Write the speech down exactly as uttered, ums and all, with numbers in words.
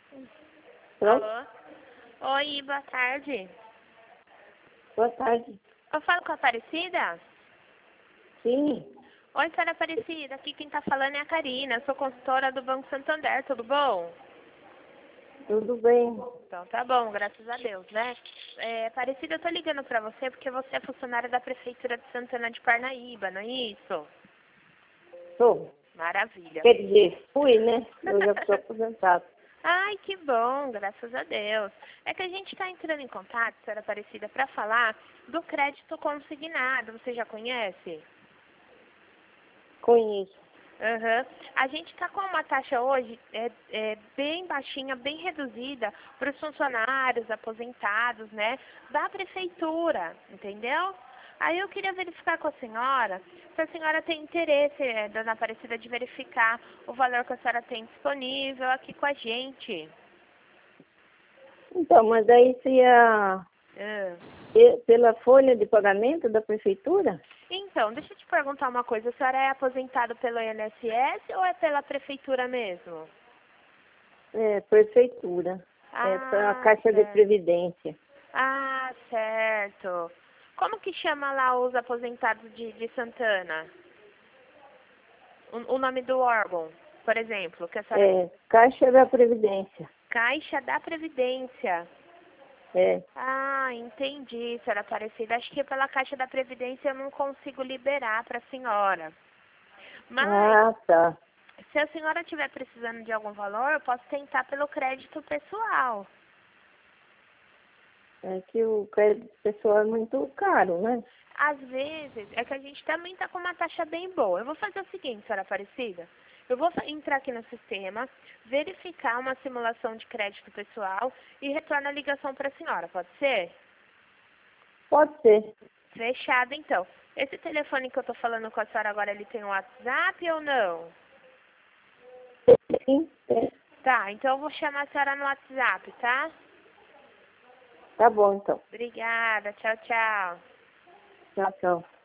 Pronto? Alô? Oi, boa tarde. Boa tarde. Eu falo com a Aparecida? Sim, Oi, senhora Aparecida. Aqui quem tá falando é a Karina. Sou consultora do Banco Santander. Tudo bom? tudo bem. Então tá bom, graças a Deus, né? É, Aparecida, eu tô ligando pra você porque você é funcionária da Prefeitura de Santana de Parnaíba, não é isso? Sou. Maravilha. Quer dizer, fui, né? Eu já sou aposentado. Ai, que bom, graças a Deus. É que a gente está entrando em contato, senhora Aparecida, para falar do crédito consignado. Você já conhece? Conheço. Aham. A gente está com uma taxa hoje é, é, bem baixinha, bem reduzida para os funcionários aposentados, né, da prefeitura, entendeu? Aí eu queria verificar com a senhora se a senhora tem interesse, é, dona Aparecida, de verificar o valor que a senhora tem disponível aqui com a gente. Então, mas aí se a... Ah. e- pela folha de pagamento da prefeitura? Então, deixa eu te perguntar uma coisa. A senhora é aposentada pelo I N S S ou é pela prefeitura mesmo? É, prefeitura. É para a Ah, Caixa de certo. Previdência. Ah, certo. Como que chama lá os aposentados de, de Santana? O, o nome do órgão, por exemplo, que a senhora... É, Caixa da Previdência. Caixa da Previdência. É. Ah, entendi, senhora Aparecida. Acho que pela Caixa da Previdência eu não consigo liberar para a senhora. Mas, Ah, tá. se a senhora estiver precisando de algum valor, eu posso tentar pelo crédito pessoal. É que o crédito pessoal é muito caro, né? Às vezes, é que a gente também está com uma taxa bem boa. Eu vou fazer o seguinte, senhora Aparecida. Eu vou fa- entrar aqui no sistema, verificar uma simulação de crédito pessoal e retorno a ligação para a senhora. Pode ser? Pode ser. Fechado, então. Esse telefone que eu estou falando com a senhora agora, ele tem um WhatsApp ou não? Sim, é. Tá, então eu vou chamar a senhora no WhatsApp, tá? Tá bom, então. Obrigada, tchau, tchau. Tchau, tchau.